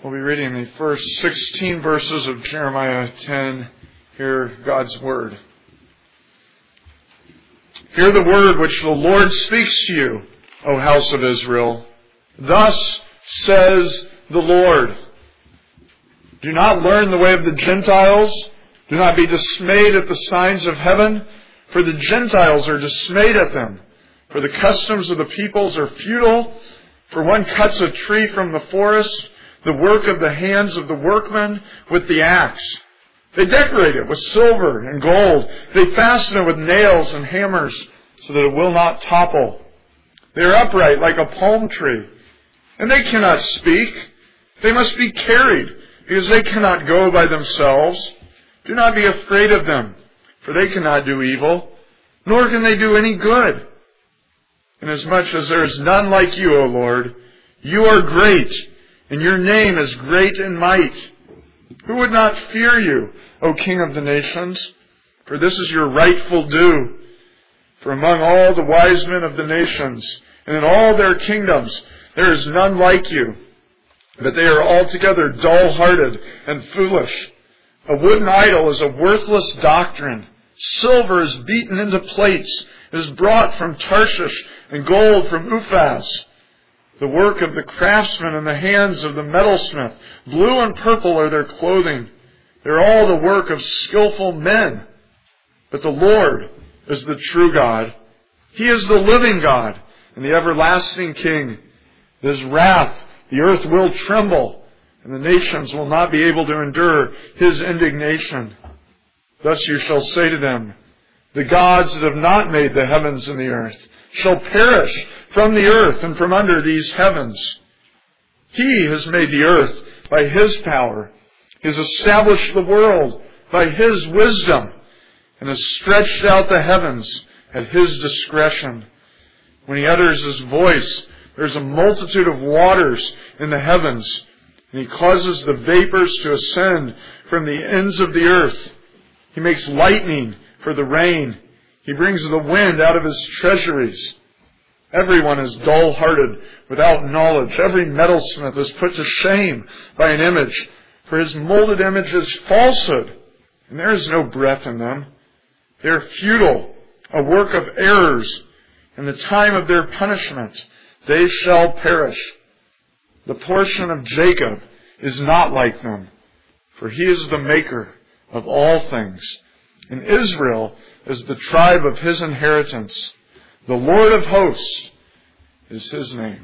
We'll be reading the first 16 verses of Jeremiah 10. Hear God's word. Hear the word which the Lord speaks to you, O house of Israel. Thus says the Lord. Do not learn the way of the Gentiles. Do not be dismayed at the signs of heaven, for the Gentiles are dismayed at them. For the customs of the peoples are futile. For one cuts a tree from the forest, the work of the hands of the workmen with the axe. They decorate it with silver and gold. They fasten it with nails and hammers so that it will not topple. They are upright like a palm tree, and they cannot speak. They must be carried because they cannot go by themselves. Do not be afraid of them, for they cannot do evil, nor can they do any good. Inasmuch as there is none like you, O Lord, you are great, and your name is great in might. Who would not fear you, O King of the nations? For this is your rightful due. For among all the wise men of the nations, and in all their kingdoms, there is none like you. But they are altogether dull-hearted and foolish. A wooden idol is a worthless doctrine. Silver is beaten into plates. It is brought from Tarshish, and gold from Uphaz. The work of the craftsman in the hands of the metalsmith. Blue and purple are their clothing. They are all the work of skillful men. But the Lord is the true God. He is the living God and the everlasting King. In His wrath, the earth will tremble, and the nations will not be able to endure His indignation. Thus you shall say to them, the gods that have not made the heavens and the earth shall perish from the earth and from under these heavens. He has made the earth by His power. He has established the world by His wisdom and has stretched out the heavens at His discretion. When He utters His voice, there is a multitude of waters in the heavens, and He causes the vapors to ascend from the ends of the earth. He makes lightning for the rain. He brings the wind out of His treasuries. Everyone is dull-hearted without knowledge. Every metalsmith is put to shame by an image, for his molded image is falsehood, and there is no breath in them. They are futile, a work of errors. In the time of their punishment, they shall perish. The portion of Jacob is not like them, for he is the maker of all things. And Israel is the tribe of His inheritance. The Lord of hosts is His name.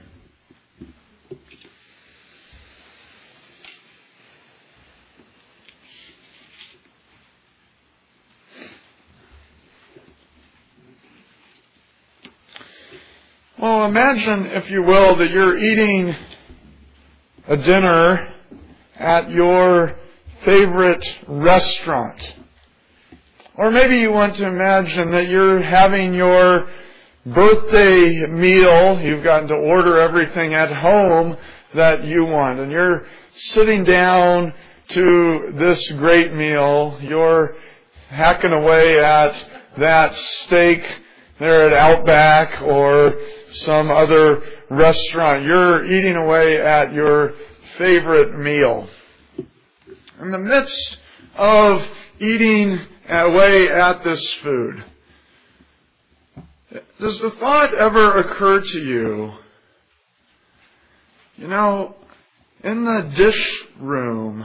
Well, imagine, if you will, that you're eating a dinner at your favorite restaurant. Or maybe you want to imagine that you're having your birthday meal. You've gotten to order everything at home that you want. And you're sitting down to this great meal. You're hacking away at that steak there at Outback or some other restaurant. You're eating away at your favorite meal. In the midst of eating away at this food, does the thought ever occur to you, in the dish room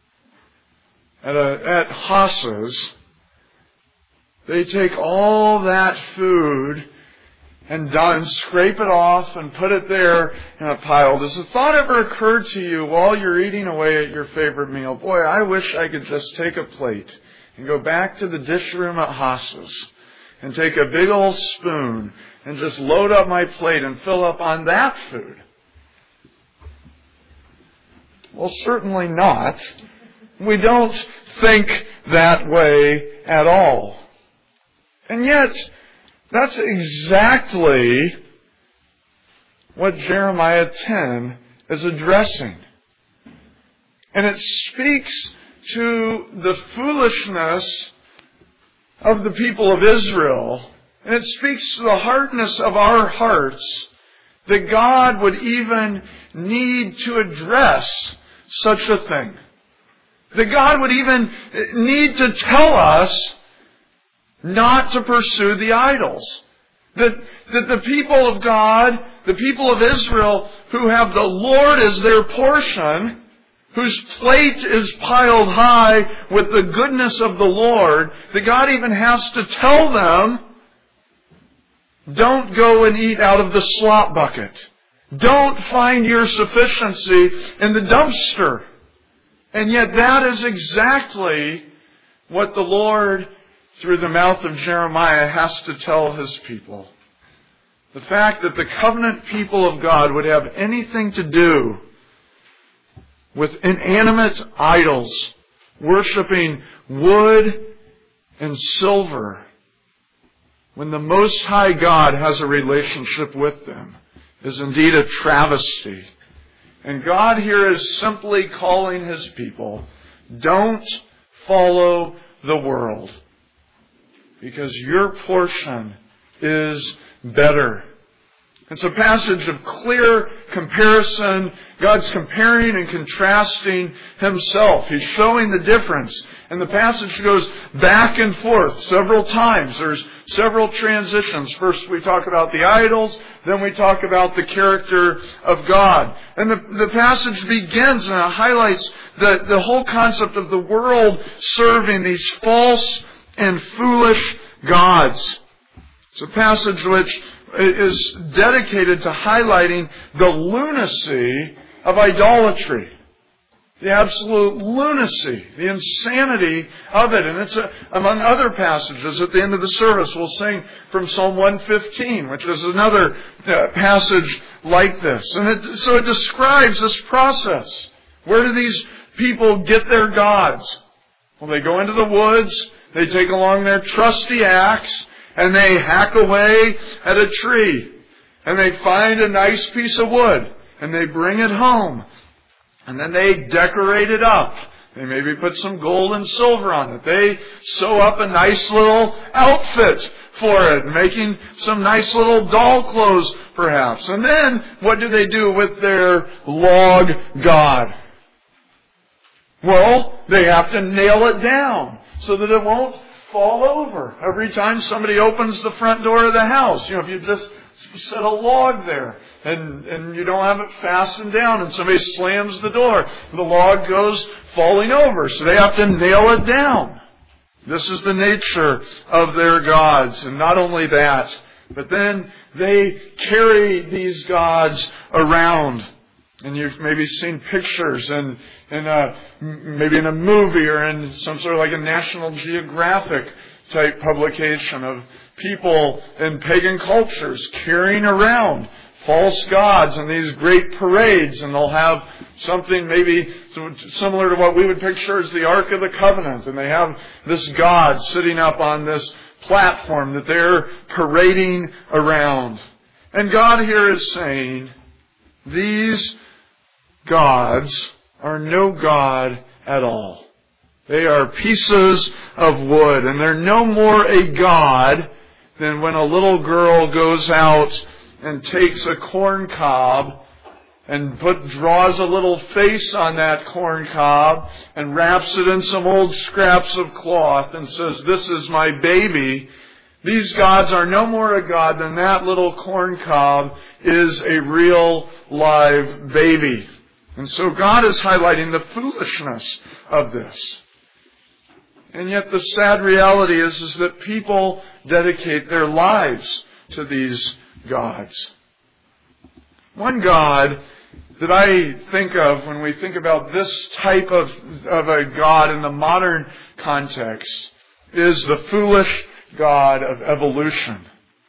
at Haas's, they take all that food and scrape it off and put it there in a pile. Does the thought ever occur to you while you're eating away at your favorite meal, boy, I wish I could just take a plate and go back to the dish room at Haas's and take a big old spoon and just load up my plate and fill up on that food? Well, certainly not. We don't think that way at all. And yet, that's exactly what Jeremiah 10 is addressing. And it speaks to the foolishness of the people of Israel. And it speaks to the hardness of our hearts that God would even need to address such a thing. That God would even need to tell us not to pursue the idols. That the people of God, the people of Israel, who have the Lord as their portion, whose plate is piled high with the goodness of the Lord, that God even has to tell them, don't go and eat out of the slop bucket. Don't find your sufficiency in the dumpster. And yet that is exactly what the Lord, through the mouth of Jeremiah, has to tell His people. The fact that the covenant people of God would have anything to do with inanimate idols, worshiping wood and silver, when the Most High God has a relationship with them, is indeed a travesty. And God here is simply calling His people, don't follow the world, because your portion is better. It's a passage of clear comparison. God's comparing and contrasting Himself. He's showing the difference. And the passage goes back and forth several times. There's several transitions. First we talk about the idols, then we talk about the character of God. And the passage begins and it highlights the whole concept of the world serving these false and foolish gods. It's a passage which is dedicated to highlighting the lunacy of idolatry. The absolute lunacy, the insanity of it. And it's among other passages at the end of the service. We'll sing from Psalm 115, which is another passage like this. And so it describes this process. Where do these people get their gods? Well, they go into the woods, they take along their trusty axe, and they hack away at a tree. And they find a nice piece of wood. And they bring it home. And then they decorate it up. They maybe put some gold and silver on it. They sew up a nice little outfit for it, making some nice little doll clothes perhaps. And then what do they do with their log god? Well, they have to nail it down so that it won't fall over every time somebody opens the front door of the house. If you just set a log there and you don't have it fastened down and somebody slams the door, the log goes falling over. So they have to nail it down. This is the nature of their gods. And not only that, but then they carry these gods around. And you've maybe seen pictures maybe in a movie or in some sort of like a National Geographic type publication of people in pagan cultures carrying around false gods in these great parades. And they'll have something maybe similar to what we would picture as the Ark of the Covenant. And they have this god sitting up on this platform that they're parading around. And God here is saying, these gods are no God at all. They are pieces of wood, and they're no more a god than when a little girl goes out and takes a corn cob and draws a little face on that corn cob and wraps it in some old scraps of cloth and says, "This is my baby." These gods are no more a god than that little corn cob is a real live baby. And so God is highlighting the foolishness of this. And yet the sad reality is that people dedicate their lives to these gods. One God that I think of when we think about this type of a God in the modern context is the foolish God of evolution.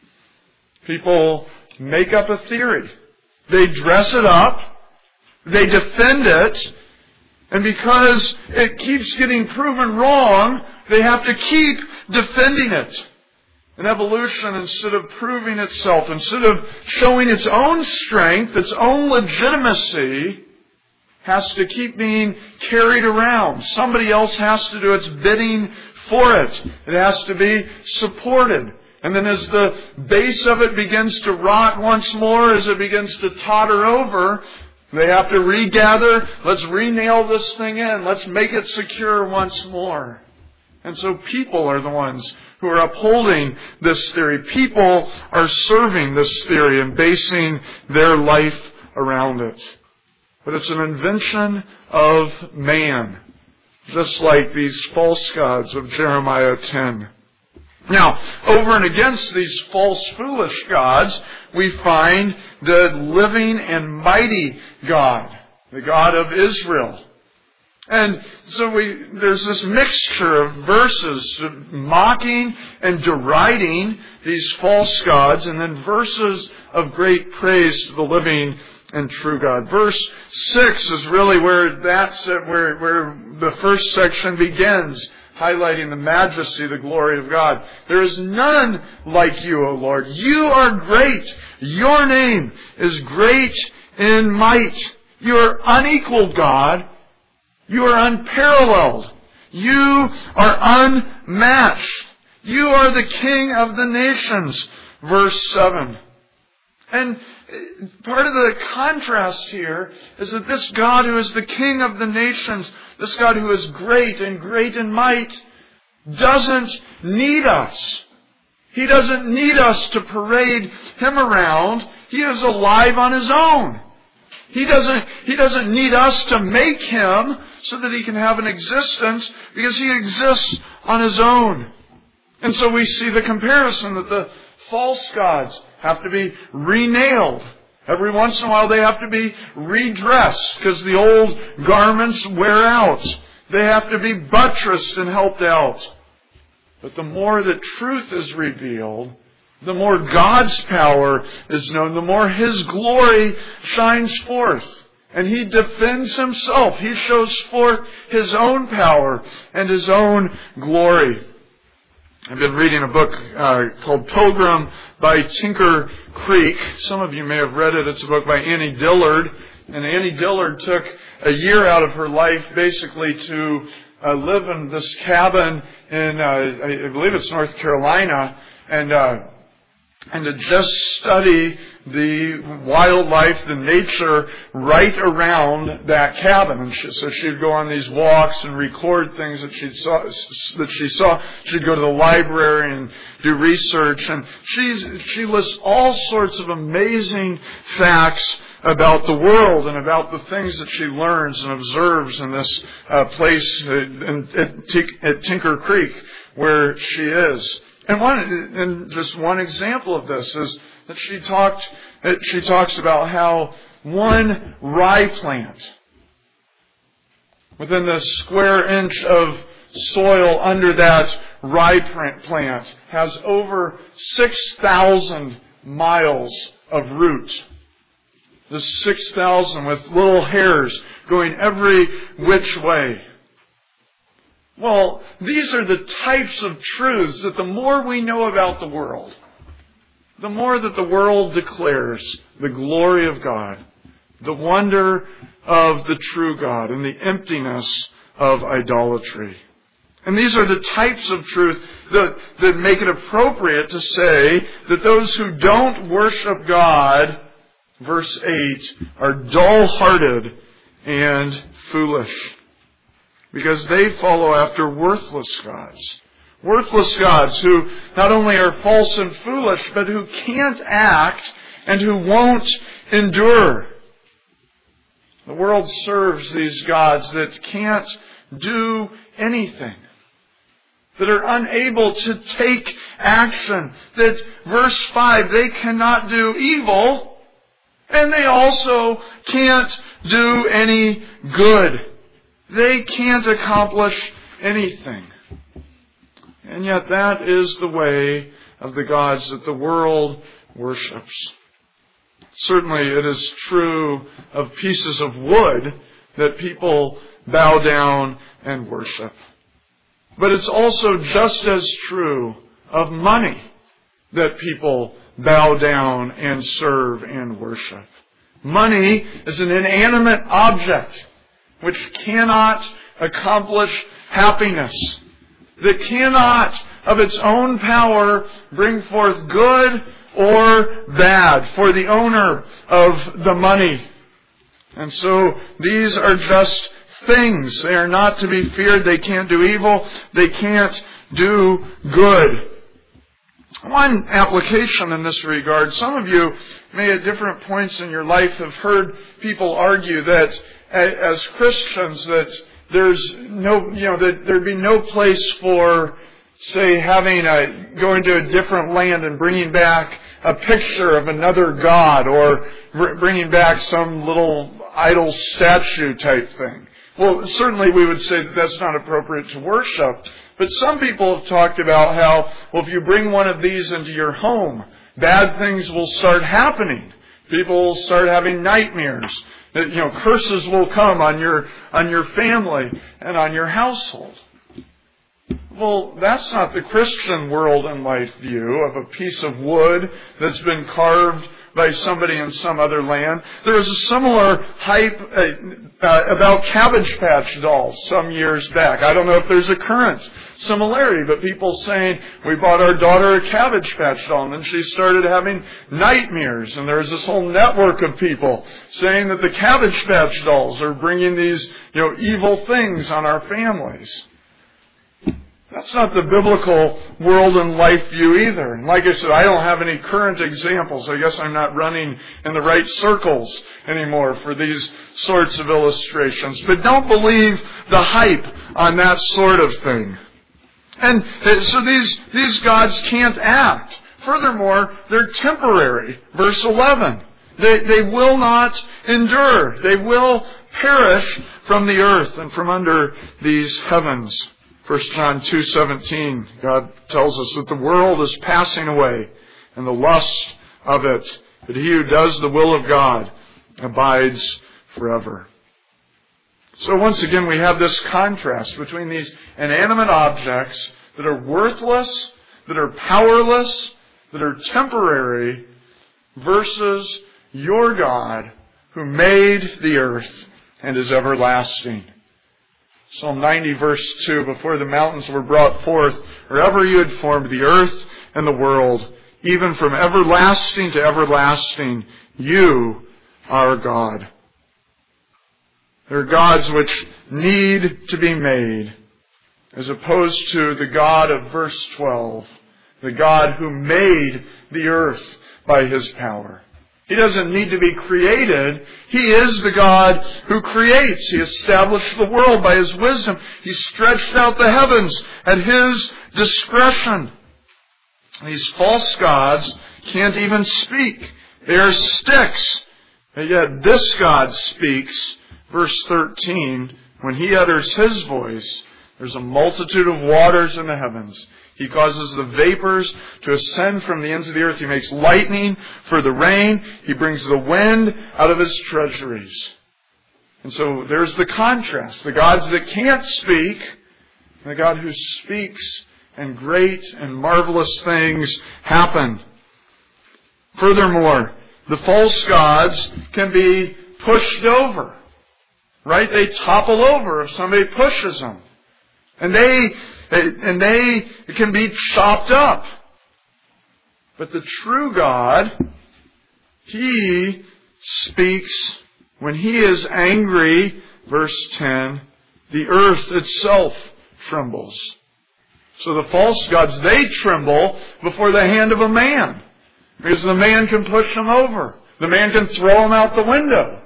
People make up a theory. They dress it up. They defend it. And because it keeps getting proven wrong, they have to keep defending it. And evolution, instead of proving itself, instead of showing its own strength, its own legitimacy, has to keep being carried around. Somebody else has to do its bidding for it. It has to be supported. And then as the base of it begins to rot once more, as it begins to totter over, They have to regather. Let's re-nail this thing in. Let's make it secure once more. And so people are the ones who are upholding this theory. People are serving this theory and basing their life around it. But it's an invention of man, just like these false gods of Jeremiah 10. Now, over and against these false, foolish gods, we find the living and mighty God, the God of Israel. And so there's this mixture of verses mocking and deriding these false gods, and then verses of great praise to the living and true God. Verse 6 is really where the first section begins, highlighting the majesty, the glory of God. There is none like you, O Lord. You are great. Your name is great in might. You are unequaled, God. You are unparalleled. You are unmatched. You are the King of the nations. Verse 7. And part of the contrast here is that this God who is the King of the nations, this God who is great and great in might, doesn't need us. He doesn't need us to parade Him around. He is alive on His own. He doesn't need us to make Him so that He can have an existence, because He exists on His own. And so we see the comparison that the false gods have to be re-nailed. Every once in a while they have to be redressed because the old garments wear out. They have to be buttressed and helped out. But the more that truth is revealed, the more God's power is known, the more His glory shines forth. And He defends Himself. He shows forth His own power and His own glory. I've been reading a book called Pilgrim by Tinker Creek. Some of you may have read it. It's a book by Annie Dillard. And Annie Dillard took a year out of her life basically to live in this cabin in, I believe it's North Carolina, and to just study the wildlife, the nature right around that cabin. And so she'd go on these walks and record things that she saw. She'd go to the library and do research. And she lists all sorts of amazing facts about the world and about the things that she learns and observes in this place at Tinker Creek where she is. And just one example of this is that she talks about how one rye plant within the square inch of soil under that rye plant has over 6,000 miles of root. The 6,000 with little hairs going every which way. Well, these are the types of truths that the more we know about the world, the more that the world declares the glory of God, the wonder of the true God, and the emptiness of idolatry. And these are the types of truth that make it appropriate to say that those who don't worship God, verse 8, are dull-hearted and foolish. Because they follow after worthless gods. Worthless gods who not only are false and foolish, but who can't act and who won't endure. The world serves these gods that can't do anything. That are unable to take action. That, verse 5, they cannot do evil. And they also can't do any good. They can't accomplish anything. And yet that is the way of the gods that the world worships. Certainly it is true of pieces of wood that people bow down and worship. But it's also just as true of money that people bow down and serve and worship. Money is an inanimate object which cannot accomplish happiness, that cannot of its own power bring forth good or bad for the owner of the money. And so these are just things. They are not to be feared. They can't do evil. They can't do good. One application in this regard, some of you may at different points in your life have heard people argue that as Christians that there's no, that there'd be no place for, say, going to a different land and bringing back a picture of another god or bringing back some little idol statue type thing. Well, certainly we would say that that's not appropriate to worship. But some people have talked about how, well, if you bring one of these into your home, bad things will start happening. People will start having nightmares. Curses will come on your family and on your household. Well, that's not the Christian world and life view of a piece of wood that's been carved by somebody in some other land. There was a similar hype about Cabbage Patch dolls some years back. I don't know if there's a current similarity, but people saying, we bought our daughter a Cabbage Patch doll, and then she started having nightmares, and there was this whole network of people saying that the Cabbage Patch dolls are bringing these, evil things on our families. That's not the biblical world and life view either. And like I said, I don't have any current examples. I guess I'm not running in the right circles anymore for these sorts of illustrations. But don't believe the hype on that sort of thing. And so these gods can't act. Furthermore, they're temporary. Verse 11. They will not endure. They will perish from the earth and from under these heavens. 1 John 2:17, God tells us that the world is passing away and the lust of it, but he who does the will of God abides forever. So once again, we have this contrast between these inanimate objects that are worthless, that are powerless, that are temporary, versus your God who made the earth and is everlasting. Psalm 90 verse 2, before the mountains were brought forth, or ever you had formed the earth and the world, even from everlasting to everlasting, you are God. There are gods which need to be made, as opposed to the God of verse 12, the God who made the earth by His power. He doesn't need to be created. He is the God who creates. He established the world by His wisdom. He stretched out the heavens at His discretion. These false gods can't even speak. They are sticks. And yet this God speaks. Verse 13, when He utters His voice, there's a multitude of waters in the heavens. He causes the vapors to ascend from the ends of the earth. He makes lightning for the rain. He brings the wind out of His treasuries. And so there's the contrast. The gods that can't speak, and the God who speaks, and great and marvelous things happen. Furthermore, the false gods can be pushed over. Right? They topple over if somebody pushes them. And they can be chopped up. But the true God, He speaks when He is angry. Verse 10, the earth itself trembles. So the false gods, they tremble before the hand of a man. Because the man can push them over. The man can throw them out the window.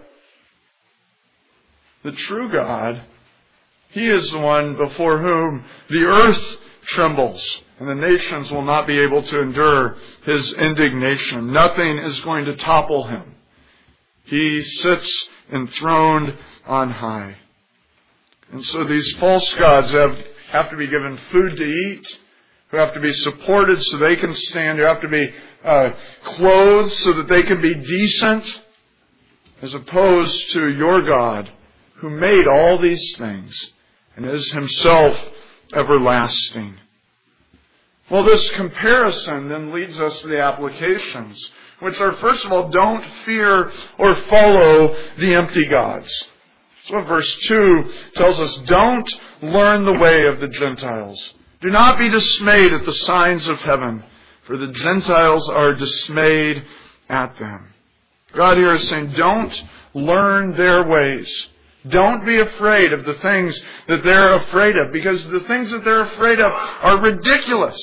The true God, He is the one before whom the earth trembles, and the nations will not be able to endure His indignation. Nothing is going to topple Him. He sits enthroned on high. And so these false gods have to be given food to eat, who have to be supported so they can stand, who have to be clothed so that they can be decent, as opposed to your God, who made all these things and is Himself everlasting. Well, this comparison then leads us to the applications, which are, first of all, don't fear or follow the empty gods. So verse 2 tells us, don't learn the way of the Gentiles. Do not be dismayed at the signs of heaven, for the Gentiles are dismayed at them. God here is saying, don't learn their ways. Don't be afraid of the things that they're afraid of, because the things that they're afraid of are ridiculous.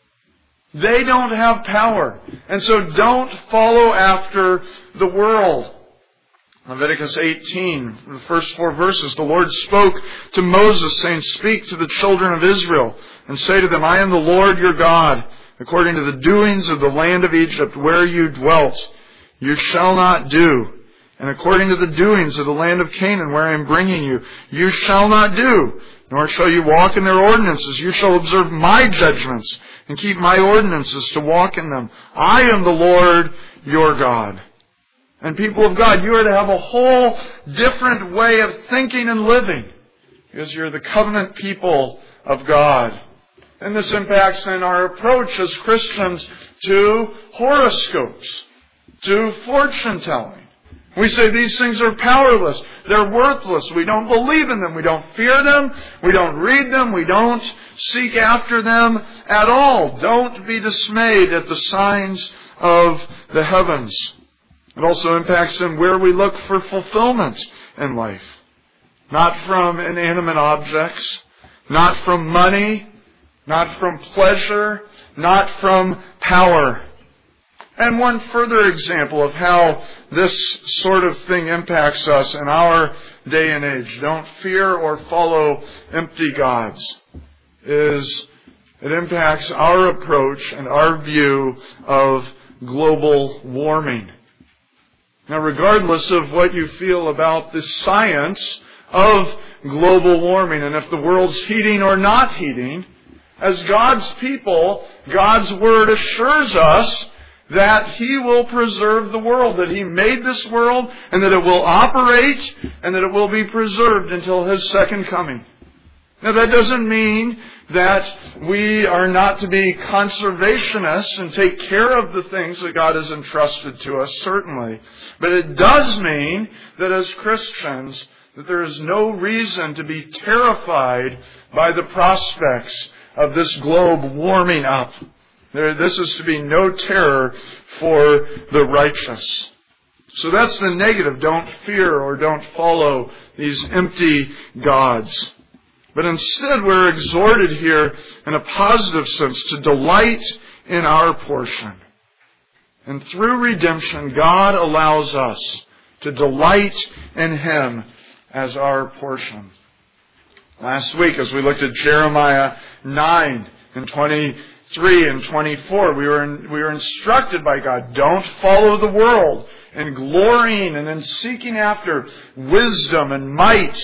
They don't have power. And so don't follow after the world. Leviticus 18, the first 4 verses, the Lord spoke to Moses, saying, "Speak to the children of Israel, and say to them, I am the Lord your God. According to the doings of the land of Egypt, where you dwelt, you shall not do. And according to the doings of the land of Canaan, where I am bringing you, you shall not do. Nor shall you walk in their ordinances. You shall observe my judgments, and keep my ordinances to walk in them. I am the Lord your God." And people of God, you are to have a whole different way of thinking and living, because you're the covenant people of God. And this impacts in our approach as Christians to horoscopes, to fortune telling. We say these things are powerless. They're worthless. We don't believe in them. We don't fear them. We don't read them. We don't seek after them at all. Don't be dismayed at the signs of the heavens. It also impacts in where we look for fulfillment in life. Not from inanimate objects, not from money, not from pleasure, not from power. And one further example of how this sort of thing impacts us in our day and age, don't fear or follow empty gods, is it impacts our approach and our view of global warming. Now, regardless of what you feel about the science of global warming and if the world's heating or not heating, as God's people, God's Word assures us that He will preserve the world, that He made this world, and that it will operate, and that it will be preserved until His second coming. Now, that doesn't mean that we are not to be conservationists and take care of the things that God has entrusted to us, certainly. But it does mean that as Christians, that there is no reason to be terrified by the prospects of this globe warming up. This is to be no terror for the righteous. So that's the negative. Don't fear or don't follow these empty gods. But instead we're exhorted here in a positive sense to delight in our portion. And through redemption, God allows us to delight in Him as our portion. Last week, as we looked at Jeremiah 9 and 23 and 24, we were instructed by God, don't follow the world in glorying and in seeking after wisdom and might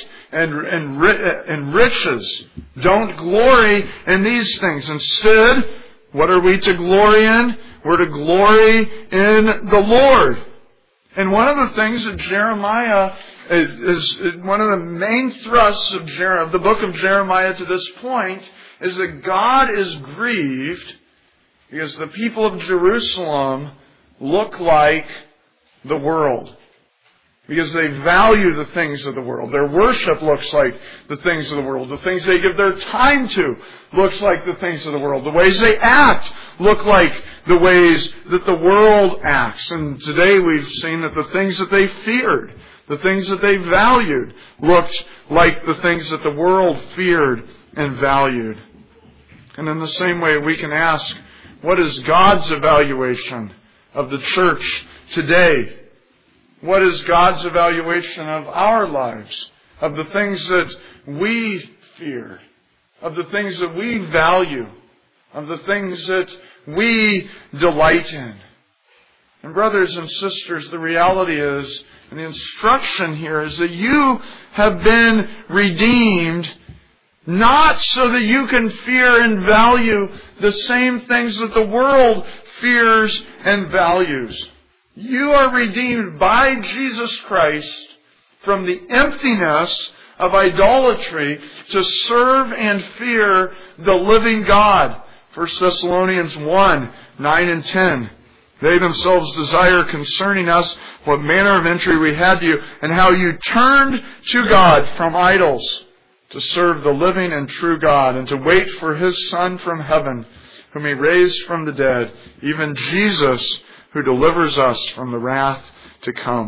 and riches. Don't glory in these things. Instead, what are we to glory in? We're to glory in the Lord. And one of the things that Jeremiah is one of the main thrusts of the book of Jeremiah to this point is that God is grieved because the people of Jerusalem look like the world. Because they value the things of the world. Their worship looks like the things of the world. The things they give their time to looks like the things of the world. The ways they act look like the ways that the world acts. And today we've seen that the things that they feared, the things that they valued, looked like the things that the world feared and valued. And in the same way we can ask, what is God's evaluation of the church today? What is God's evaluation of our lives, of the things that we fear, of the things that we value, of the things that we delight in? And brothers and sisters, the reality is, and the instruction here is that you have been redeemed not so that you can fear and value the same things that the world fears and values. You are redeemed by Jesus Christ from the emptiness of idolatry to serve and fear the living God. 1 Thessalonians 1, 9 and 10. They themselves desire concerning us what manner of entry we had to you, and how you turned to God from idols to serve the living and true God, and to wait for His Son from heaven, whom He raised from the dead, even Jesus, who delivers us from the wrath to come.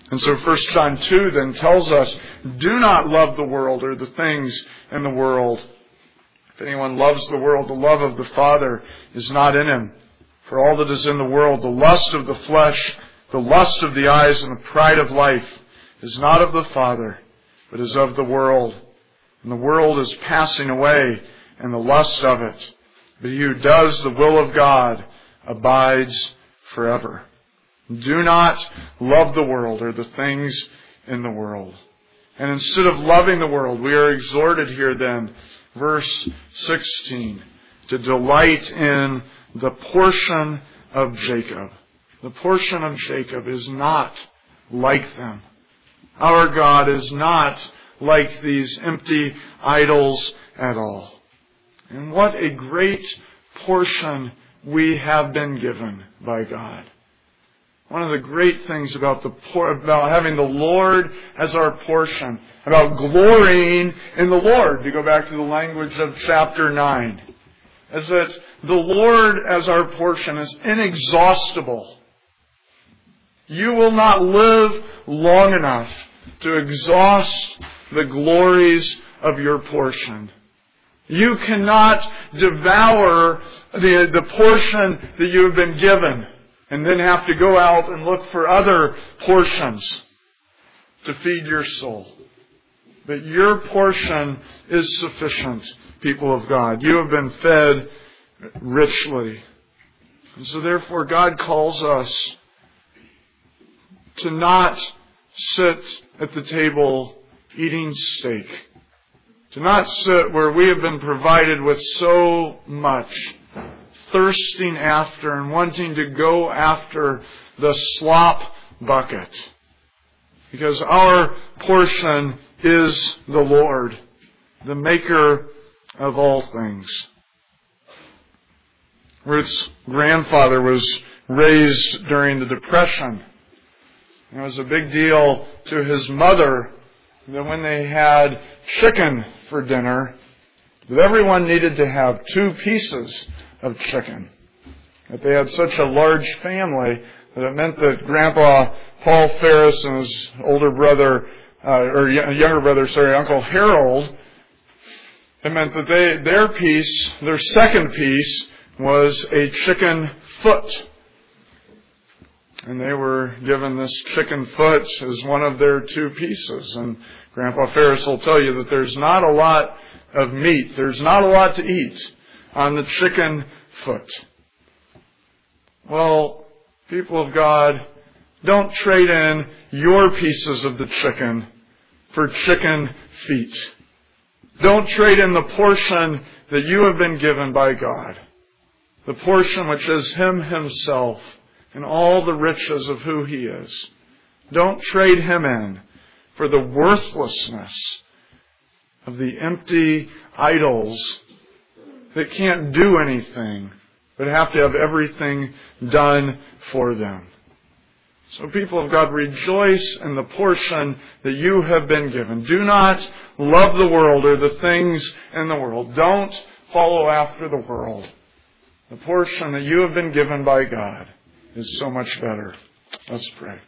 And so 1 John 2 then tells us, do not love the world or the things in the world. If anyone loves the world, the love of the Father is not in him. For all that is in the world, the lust of the flesh, the lust of the eyes, and the pride of life, is not of the Father, but is of the world. And the world is passing away, and the lust of it. But he who does the will of God abides forever. Do not love the world or the things in the world. And instead of loving the world, we are exhorted here then, verse 16, to delight in the portion of Jacob. The portion of Jacob is not like them. Our God is not like these empty idols at all. And what a great portion we have been given by God. One of the great things about having the Lord as our portion, about glorying in the Lord, to go back to the language of chapter 9, is that the Lord as our portion is inexhaustible. You will not live long enough to exhaust the glories of your portion. You cannot devour the portion that you have been given and then have to go out and look for other portions to feed your soul. But your portion is sufficient, people of God. You have been fed richly. And so therefore God calls us to not sit at the table eating steak. To not sit where we have been provided with so much, thirsting after and wanting to go after the slop bucket. Because our portion is the Lord, the maker of all things. Ruth's grandfather was raised during the Depression. It was a big deal to his mother that when they had chicken for dinner, that everyone needed to have 2 pieces of chicken. That they had such a large family that it meant that Grandpa Paul Ferris and his older brother, younger brother, Uncle Harold, it meant that their second piece was a chicken foot. And they were given this chicken foot as one of their 2 pieces. And Grandpa Ferris will tell you that there's not a lot of meat. There's not a lot to eat on the chicken foot. Well, people of God, don't trade in your pieces of the chicken for chicken feet. Don't trade in the portion that you have been given by God. The portion which is Him Himself and all the riches of who He is. Don't trade Him in for the worthlessness of the empty idols that can't do anything but have to have everything done for them. So people of God, rejoice in the portion that you have been given. Do not love the world or the things in the world. Don't follow after the world. The portion that you have been given by God is so much better. Let's pray.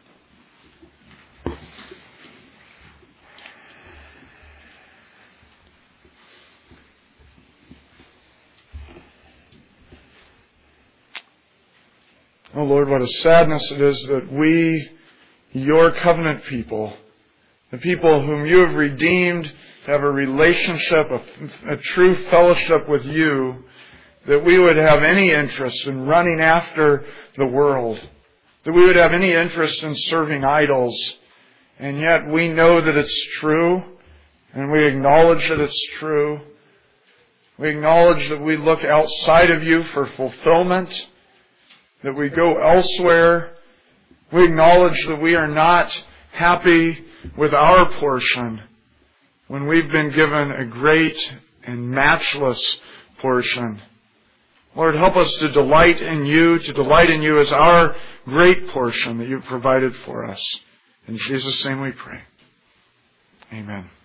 Oh Lord, what a sadness it is that we, your covenant people, the people whom you have redeemed to have a relationship, a true fellowship with you, that we would have any interest in running after the world, that we would have any interest in serving idols, and yet we know that it's true, and we acknowledge that it's true. We acknowledge that we look outside of you for fulfillment, that we go elsewhere. We acknowledge that we are not happy with our portion when we've been given a great and matchless portion. Lord, help us to delight in you as our great portion that you've provided for us. In Jesus' name we pray. Amen.